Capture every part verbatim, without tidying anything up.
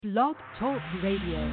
Blog Talk Radio.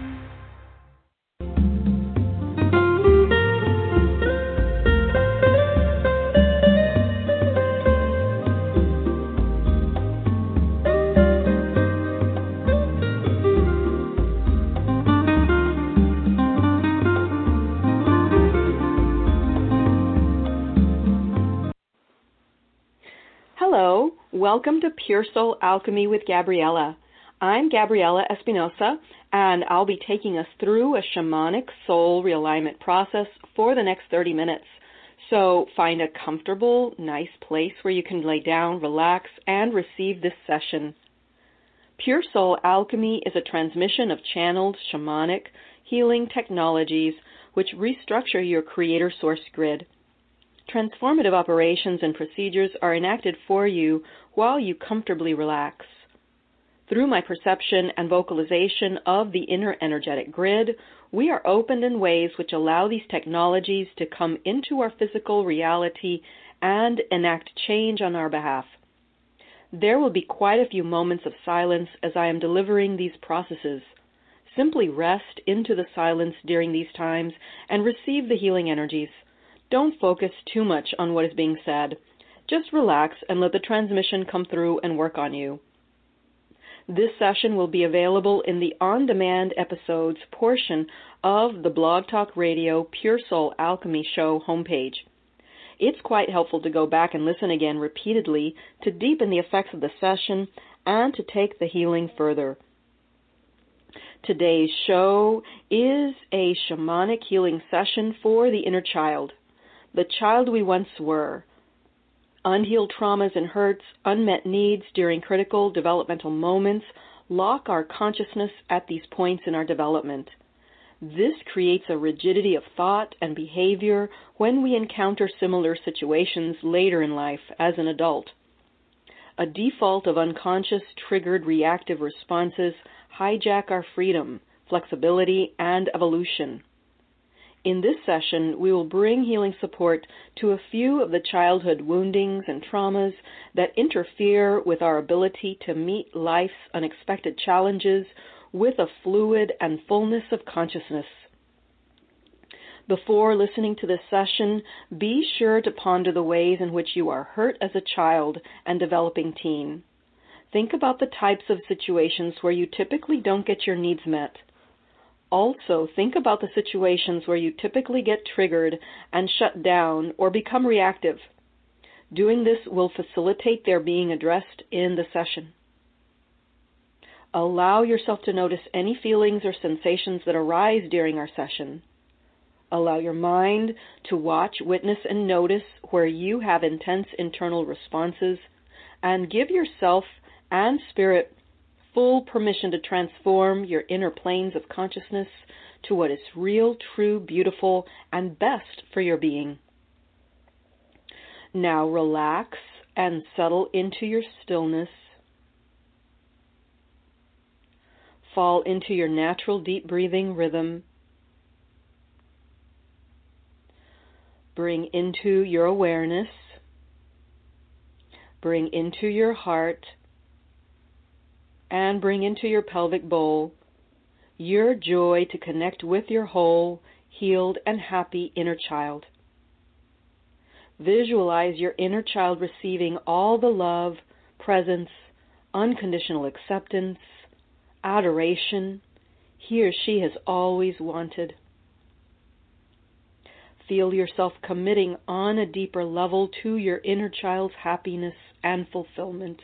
Hello, welcome to Pure Soul Alchemy with Gabriella. I'm Gabriella Espinosa, and I'll be taking us through a shamanic soul realignment process for the next thirty minutes. So find a comfortable, nice place where you can lay down, relax, and receive this session. Pure Soul Alchemy is a transmission of channeled shamanic healing technologies which restructure your creator source grid. Transformative operations and procedures are enacted for you while you comfortably relax. Through my perception and vocalization of the inner energetic grid, we are opened in ways which allow these technologies to come into our physical reality and enact change on our behalf. There will be quite a few moments of silence as I am delivering these processes. Simply rest into the silence during these times and receive the healing energies. Don't focus too much on what is being said. Just relax and let the transmission come through and work on you. This session will be available in the on-demand episodes portion of the Blog Talk Radio Pure Soul Alchemy Show homepage. It's quite helpful to go back and listen again repeatedly to deepen the effects of the session and to take the healing further. Today's show is a shamanic healing session for the inner child, the child we once were. Unhealed traumas and hurts, unmet needs during critical developmental moments lock our consciousness at these points in our development. This creates a rigidity of thought and behavior when we encounter similar situations later in life as an adult. A default of unconscious triggered reactive responses hijack our freedom, flexibility, and evolution. In this session, we will bring healing support to a few of the childhood woundings and traumas that interfere with our ability to meet life's unexpected challenges with a fluid and fullness of consciousness. Before listening to this session, be sure to ponder the ways in which you are hurt as a child and developing teen. Think about the types of situations where you typically don't get your needs met. Also, think about the situations where you typically get triggered and shut down or become reactive. Doing this will facilitate their being addressed in the session. Allow yourself to notice any feelings or sensations that arise during our session. Allow your mind to watch, witness, and notice where you have intense internal responses, and give yourself and spirit full permission to transform your inner planes of consciousness to what is real, true, beautiful, and best for your being. Now relax and settle into your stillness. Fall into your natural deep breathing rhythm. Bring into your awareness. Bring into your heart. And bring into your pelvic bowl your joy to connect with your whole, healed, and happy inner child. Visualize your inner child receiving all the love, presence, unconditional acceptance, adoration he or she has always wanted. Feel yourself committing on a deeper level to your inner child's happiness and fulfillment.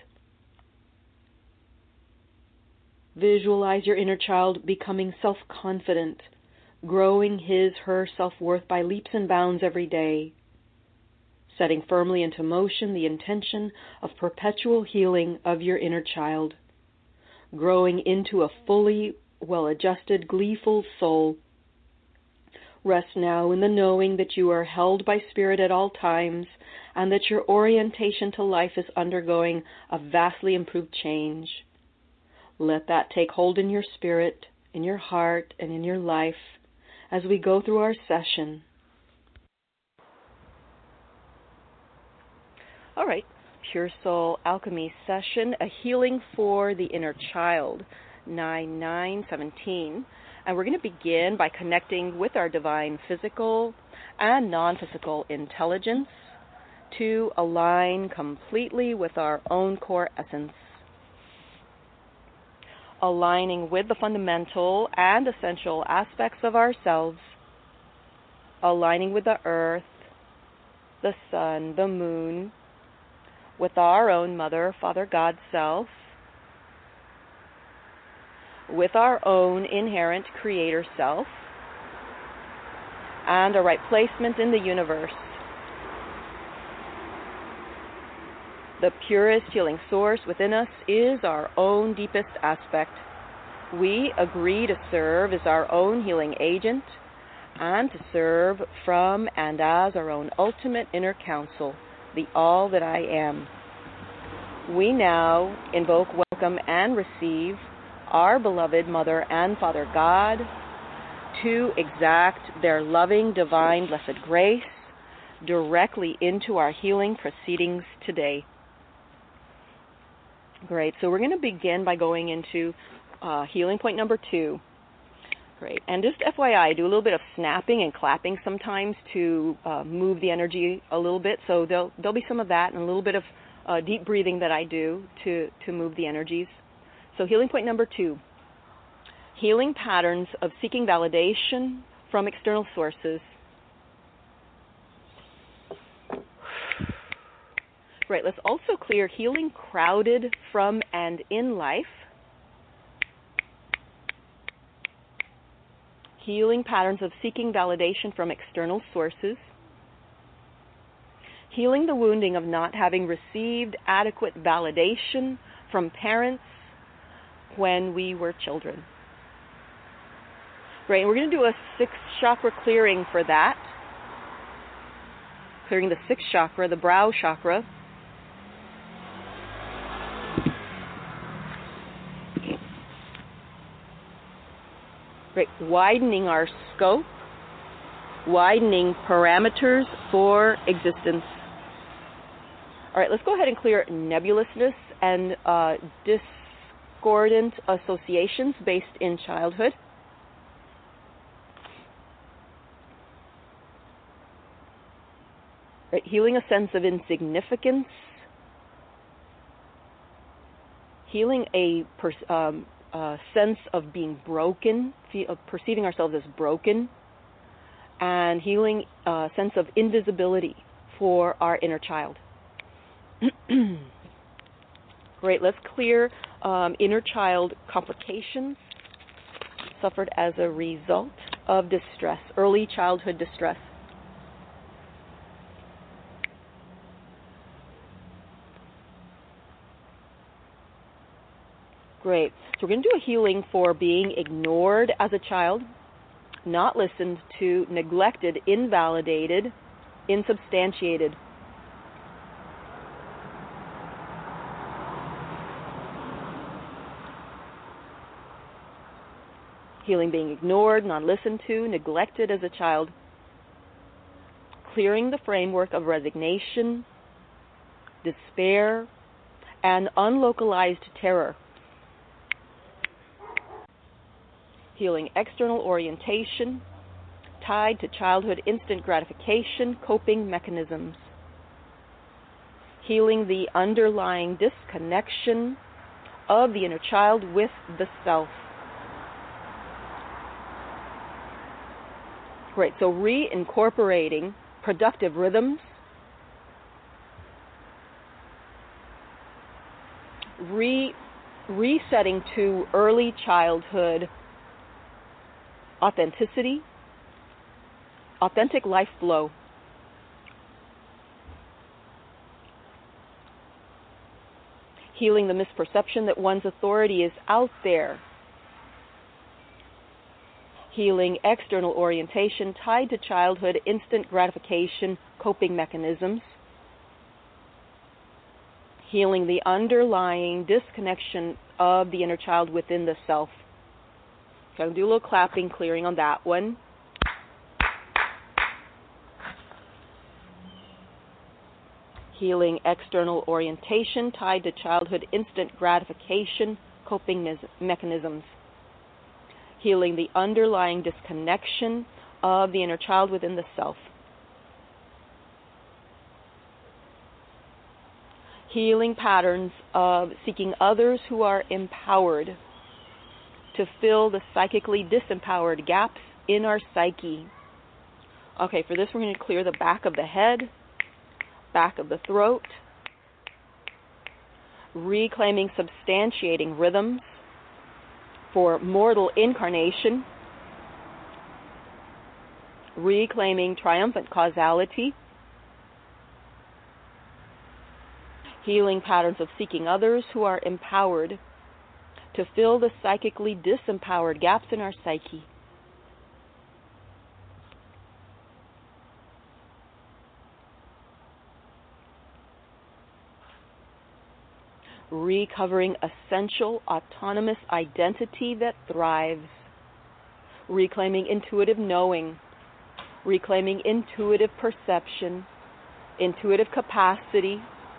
Visualize your inner child becoming self-confident, growing his, her self-worth by leaps and bounds every day, setting firmly into motion the intention of perpetual healing of your inner child, growing into a fully well-adjusted, gleeful soul. Rest now in the knowing that you are held by spirit at all times and that your orientation to life is undergoing a vastly improved change. Let that take hold in your spirit, in your heart, and in your life as we go through our session. All right, Pure Soul Alchemy session, a healing for the inner child. nine nine one seven. And we're going to begin by connecting with our divine physical and non-physical intelligence to align completely with our own core essence. Aligning with the fundamental and essential aspects of ourselves. Aligning with the earth, the sun, the moon, with our own Mother, Father, God self, with our own inherent creator self, and our right placement in the universe. The purest healing source within us is our own deepest aspect. We agree to serve as our own healing agent and to serve from and as our own ultimate inner counsel, the all that I am. We now invoke, welcome, and receive our beloved Mother and Father God to exact their loving, divine, blessed grace directly into our healing proceedings today. Great. So we're going to begin by going into uh, healing point number two. Great. And just F Y I, I do a little bit of snapping and clapping sometimes to uh, move the energy a little bit. So there'll, there'll be some of that and a little bit of uh, deep breathing that I do to, to move the energies. So healing point number two, healing patterns of seeking validation from external sources. Great. Let's also clear healing crowded from and in life. Healing patterns of seeking validation from external sources. Healing the wounding of not having received adequate validation from parents when we were children. Great. And we're going to do a sixth chakra clearing for that. Clearing the sixth chakra, the brow chakra. Great. Widening our scope, widening parameters for existence. All right, let's go ahead and clear nebulousness and uh, discordant associations based in childhood. Right, healing a sense of insignificance. Healing a pers- um, Uh, sense of being broken, of perceiving ourselves as broken, and healing a uh, sense of invisibility for our inner child. Great, let's clear um, inner child complications suffered as a result of distress, early childhood distress. Great. So we're going to do a healing for being ignored as a child, not listened to, neglected, invalidated, insubstantiated. Healing being ignored, not listened to, neglected as a child. Clearing the framework of resignation, despair, and unlocalized terror. Healing external orientation tied to childhood instant gratification coping mechanisms. Healing the underlying disconnection of the inner child with the self. Great, so reincorporating productive rhythms, re resetting to early childhood authenticity, authentic life flow. Healing the misperception that one's authority is out there. Healing external orientation tied to childhood instant gratification coping mechanisms. Healing the underlying disconnection of the inner child within the self. So I'll do a little clapping, clearing on that one. Healing external orientation tied to childhood instant gratification coping mes- mechanisms. Healing the underlying disconnection of the inner child within the self. Healing patterns of seeking others who are empowered to fill the psychically disempowered gaps in our psyche. Okay, for this we're going to clear the back of the head, back of the throat, reclaiming substantiating rhythms for mortal incarnation, reclaiming triumphant causality, healing patterns of seeking others who are empowered to fill the psychically disempowered gaps in our psyche. Recovering essential autonomous identity that thrives, reclaiming intuitive knowing, reclaiming intuitive perception, intuitive capacity,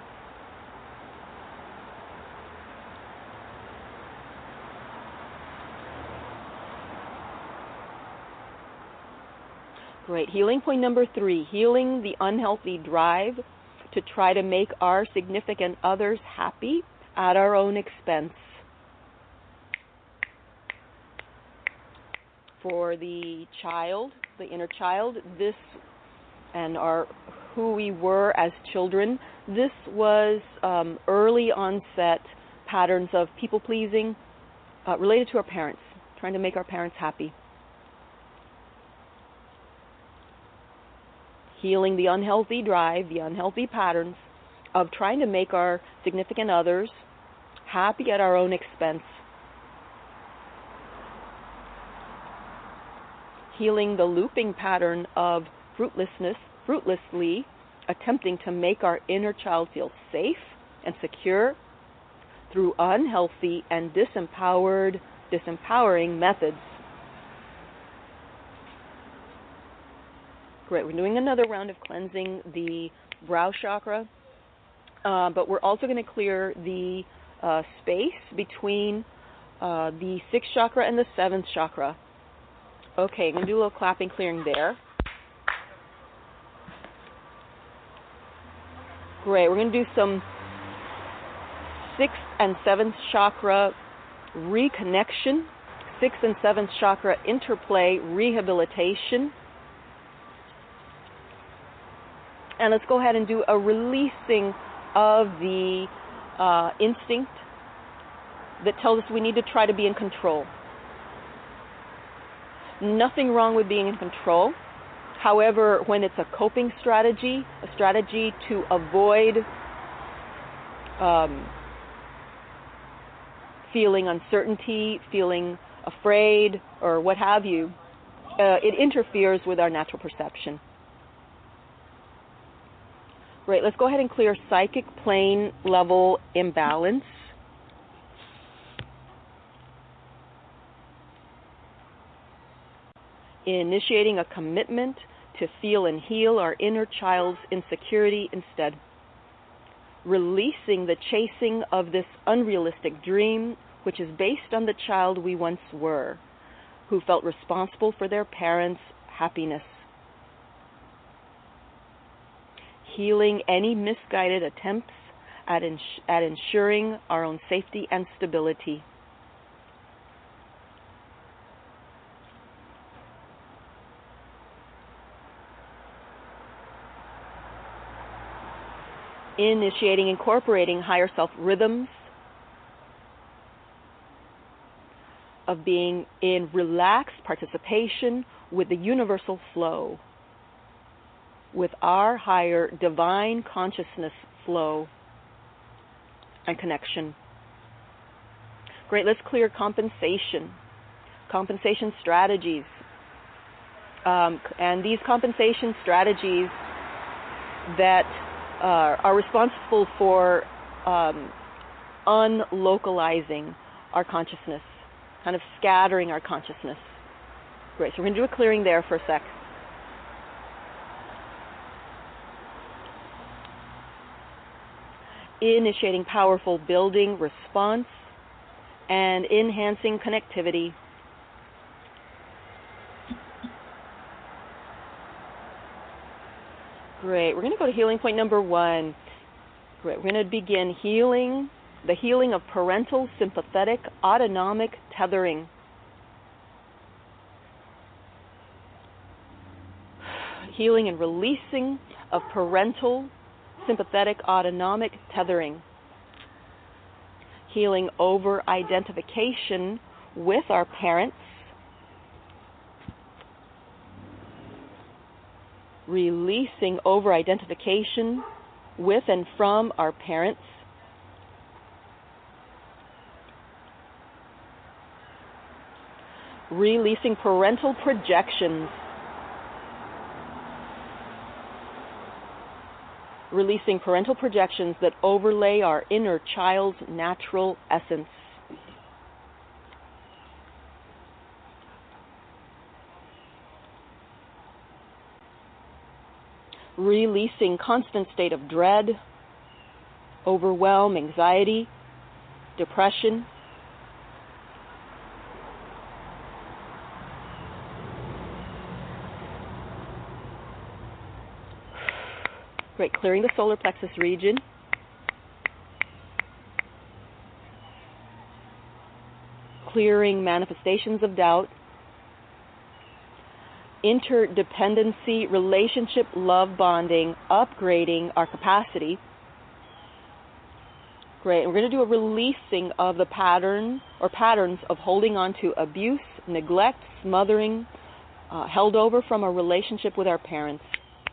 Great. Healing point number three, healing the unhealthy drive to try to make our significant others happy at our own expense. For the child, the inner child, this and our who we were as children, this was um, early onset patterns of people-pleasing uh, related to our parents, trying to make our parents happy. Healing the unhealthy drive, the unhealthy patterns of trying to make our significant others happy at our own expense. Healing the looping pattern of fruitlessness, fruitlessly attempting to make our inner child feel safe and secure through unhealthy and disempowered, disempowering methods. Great. We're doing another round of cleansing the brow chakra, uh, but we're also going to clear the uh, space between uh, the sixth chakra and the seventh chakra. Okay, I'm going to do a little clapping, clearing there. Great. We're going to do some sixth and seventh chakra reconnection, sixth and seventh chakra interplay rehabilitation. And let's go ahead and do a releasing of the uh, instinct that tells us we need to try to be in control. Nothing wrong with being in control. However, when it's a coping strategy, a strategy to avoid um, feeling uncertainty, feeling afraid, or what have you, uh, it interferes with our natural perception. Great, let's go ahead and clear psychic plane level imbalance. Initiating a commitment to feel and heal our inner child's insecurity instead. Releasing the chasing of this unrealistic dream, which is based on the child we once were, who felt responsible for their parents' happiness. Healing any misguided attempts at, ins- at ensuring our own safety and stability. Initiating, incorporating higher self rhythms of being in relaxed participation with the universal flow, with our higher divine consciousness flow and connection. Great, let's clear compensation, compensation strategies. Um, and these compensation strategies that uh, are responsible for um, unlocalizing our consciousness, kind of scattering our consciousness. Great, so we're going to do a clearing there for a sec. Initiating powerful building response and enhancing connectivity. Great. We're going to go to healing point number one. Great. We're going to begin healing, the healing of parental sympathetic autonomic tethering. Healing and releasing of parental sympathetic autonomic tethering. Healing over identification with our parents. Releasing over identification with and from our parents. Releasing parental projections. Releasing parental projections that overlay our inner child's natural essence. Releasing constant state of dread, overwhelm, anxiety, depression. Great, clearing the solar plexus region. Clearing manifestations of doubt. Interdependency, relationship, love bonding, upgrading our capacity. Great. And we're going to do a releasing of the pattern or patterns of holding on to abuse, neglect, smothering, uh, held over from a relationship with our parents.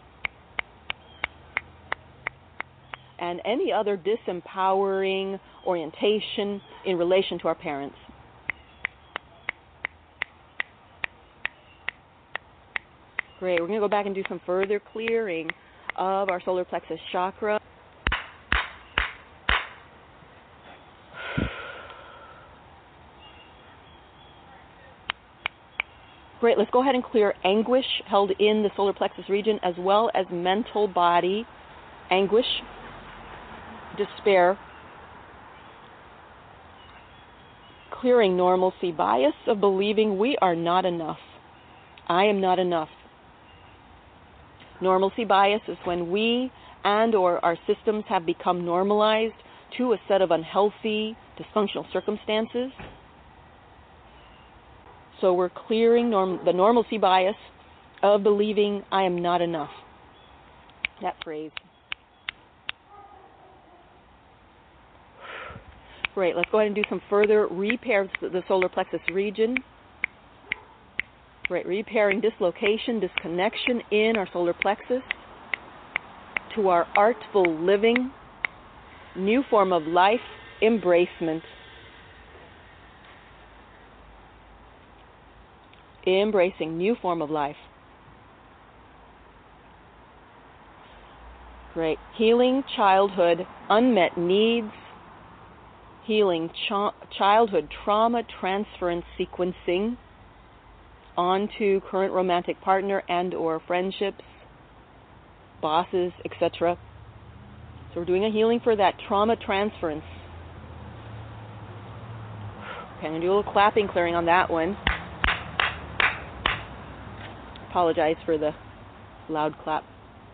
And any other disempowering orientation in relation to our parents. Great. We're going to go back and do some further clearing of our solar plexus chakra. Great. Let's go ahead and clear anguish held in the solar plexus region, as well as mental body anguish, despair. Clearing normalcy bias of believing we are not enough. I am not enough. Normalcy bias is when we and or our systems have become normalized to a set of unhealthy, dysfunctional circumstances. So we're clearing norm- the normalcy bias of believing I am not enough. That phrase. Great. Let's go ahead and do some further repair of the solar plexus region. Right, repairing dislocation, disconnection in our solar plexus to our artful living, new form of life, embracement. Embracing new form of life. Great. Healing childhood unmet needs, healing ch- childhood trauma transference sequencing onto current romantic partner and or friendships, bosses, et cetera. So we're doing a healing for that trauma transference. Okay, I'm going to do a little clapping, clearing on that one. Apologize for the loud clap.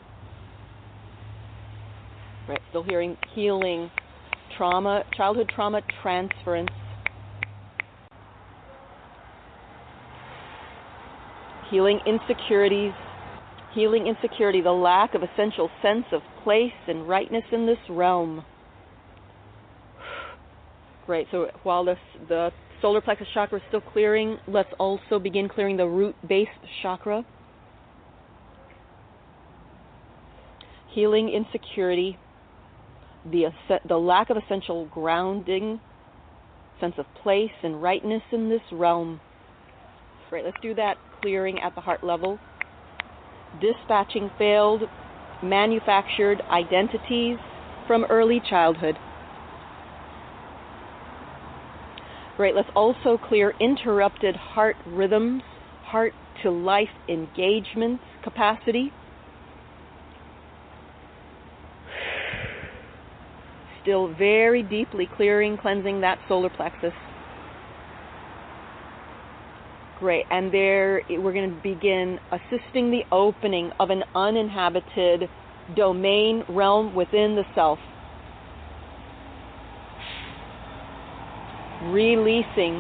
Right, still hearing healing trauma, childhood trauma transference. Healing insecurities, healing insecurity, the lack of essential sense of place and rightness in this realm. Great, so while this, the solar plexus chakra is still clearing, let's also begin clearing the root base chakra. Healing insecurity, the, the lack of essential grounding, sense of place and rightness in this realm. Great, let's do that clearing at the heart level. Dispatching failed, manufactured identities from early childhood. Great, let's also clear interrupted heart rhythms, heart to life engagement capacity. Still very deeply clearing, cleansing that solar plexus. Great. And there we're going to begin assisting the opening of an uninhabited domain realm within the self. Releasing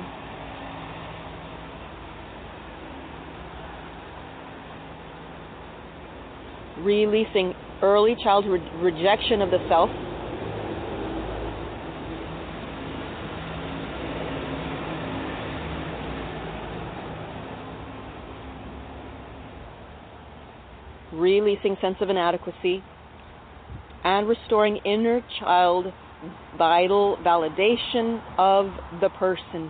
releasing early childhood rejection of the self. Releasing sense of inadequacy and restoring inner child vital validation of the person.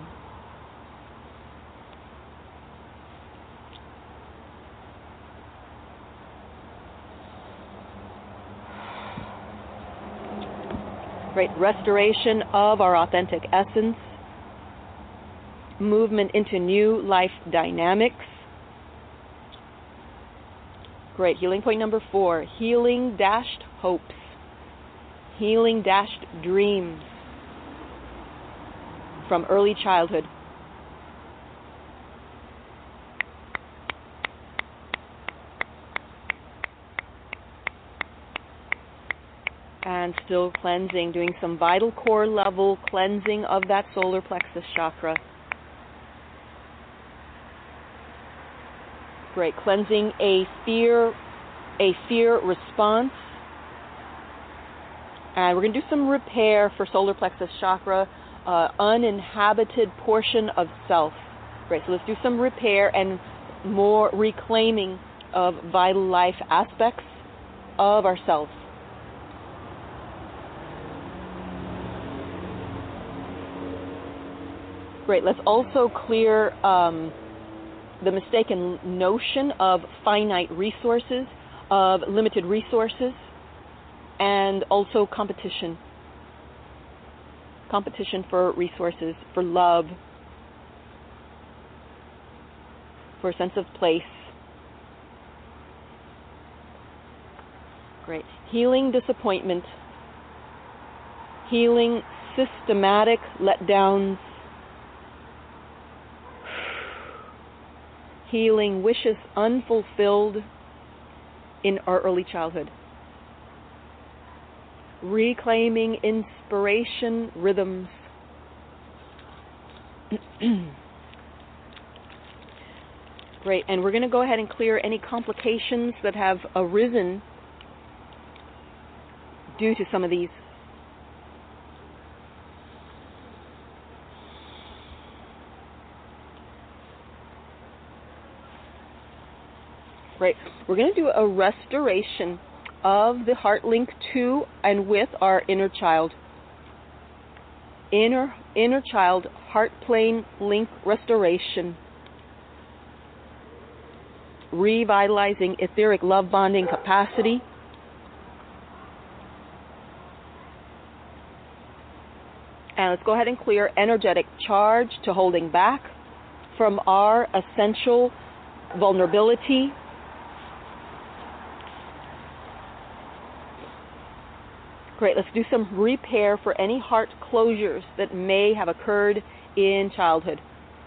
Great. Restoration of our authentic essence, movement into new life dynamics. Great. Healing point number four, healing dashed hopes, healing dashed dreams from early childhood. And still cleansing, doing some vital core level cleansing of that solar plexus chakra. Great. Cleansing a fear, a fear response. And we're going to do some repair for solar plexus chakra, uh, uninhabited portion of self. Great. So let's do some repair and more reclaiming of vital life aspects of ourselves. Great. Let's also clear um, the mistaken notion of finite resources, of limited resources, and also competition. Competition for resources, for love, for a sense of place. Great. Healing disappointment, healing systematic letdowns, healing wishes unfulfilled in our early childhood. Reclaiming inspiration rhythms. Great, and we're going to go ahead and clear any complications that have arisen due to some of these. Right. We're going to do a restoration of the heart link to and with our inner child. Inner, inner child heart plane link restoration. Revitalizing etheric love bonding capacity. And let's go ahead and clear energetic charge to holding back from our essential vulnerability. Great, let's do some repair for any heart closures that may have occurred in childhood.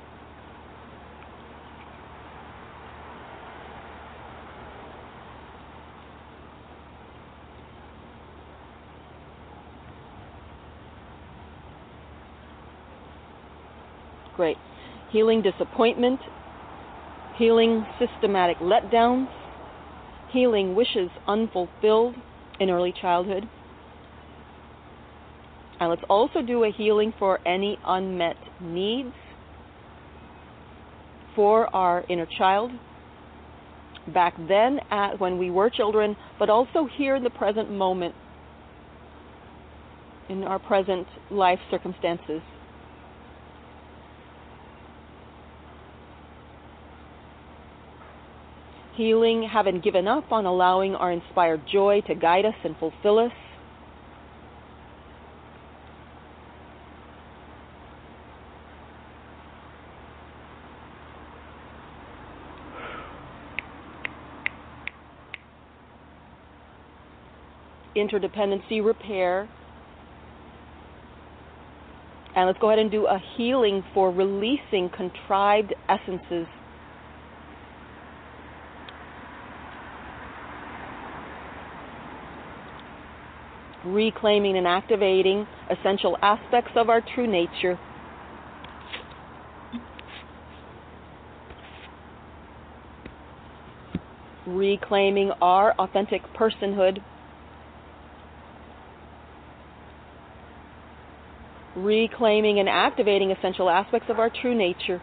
Great. Healing disappointment, healing systematic letdowns, healing wishes unfulfilled in early childhood. And let's also do a healing for any unmet needs for our inner child back then at when we were children, but also here in the present moment, in our present life circumstances. Healing, having given up on allowing our inspired joy to guide us and fulfill us. Interdependency repair And let's go ahead and do a healing for releasing contrived essences. Reclaiming and activating essential aspects of our true nature. Reclaiming our authentic personhood. Reclaiming and activating essential aspects of our true nature.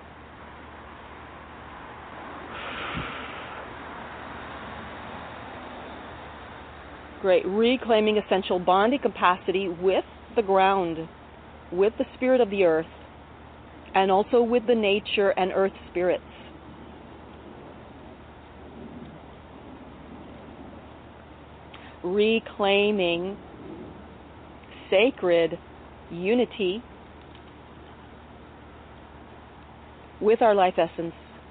Great. Reclaiming essential bonding capacity with the ground, with the spirit of the earth, and also with the nature and earth spirits. Reclaiming sacred unity with our life essence,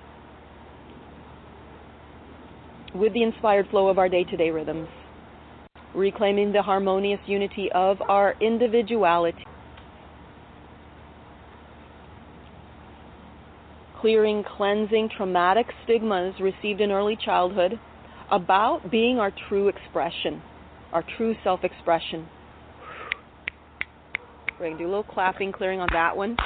with the inspired flow of our day-to-day rhythms. Reclaiming the harmonious unity of our individuality. Clearing, cleansing traumatic stigmas received in early childhood about being our true expression, our true self-expression. We're going to do a little clapping, clearing on that one.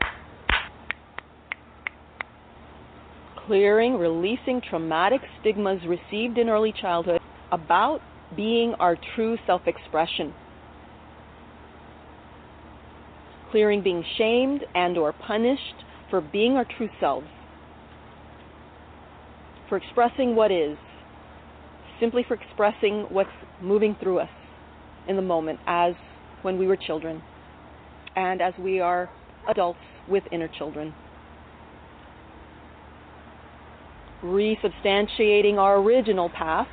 Clearing, releasing traumatic stigmas received in early childhood about being our true self-expression. Clearing being shamed and or punished for being our true selves. For expressing what is. Simply for expressing what's moving through us in the moment as when we were children and as we are adults with inner children. Resubstantiating our original path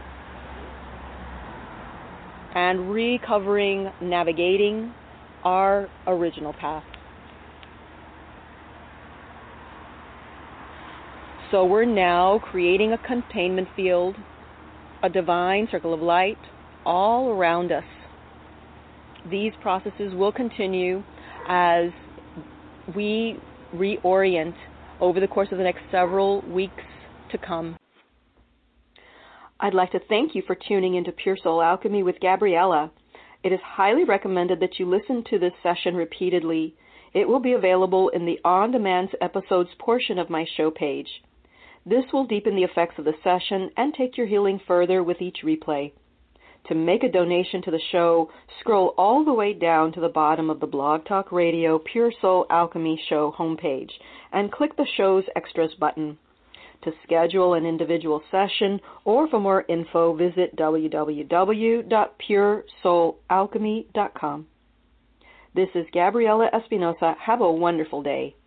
and recovering, navigating our original path. So we're now creating a containment field, a divine circle of light all around us. These processes will continue as we reorient over the course of the next several weeks to come. I'd like to thank you for tuning into Pure Soul Alchemy with Gabriella. It is highly recommended that you listen to this session repeatedly. It will be available in the on-demand episodes portion of my show page. This will deepen the effects of the session and take your healing further with each replay. To make a donation to the show, scroll all the way down to the bottom of the Blog Talk Radio Pure Soul Alchemy show homepage and click the show's extras button. To schedule an individual session or for more info, visit w w w dot pure soul alchemy dot com. This is Gabriella Espinosa. Have a wonderful day.